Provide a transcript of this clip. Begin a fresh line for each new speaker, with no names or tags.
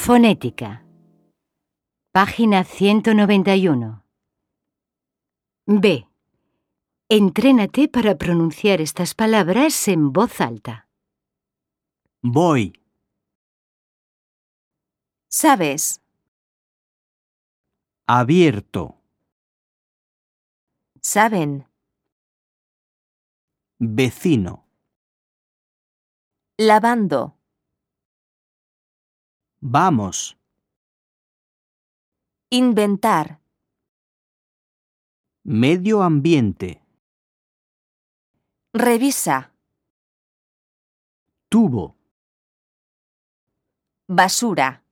Fonética. Página 191. B. Entrénate para pronunciar estas palabras en voz alta.
Voy,
Sabes,
abierto,
saben,
vecino,
lavando,
vamos,
inventar,
medio ambiente,
revisa,
tubo,
basura.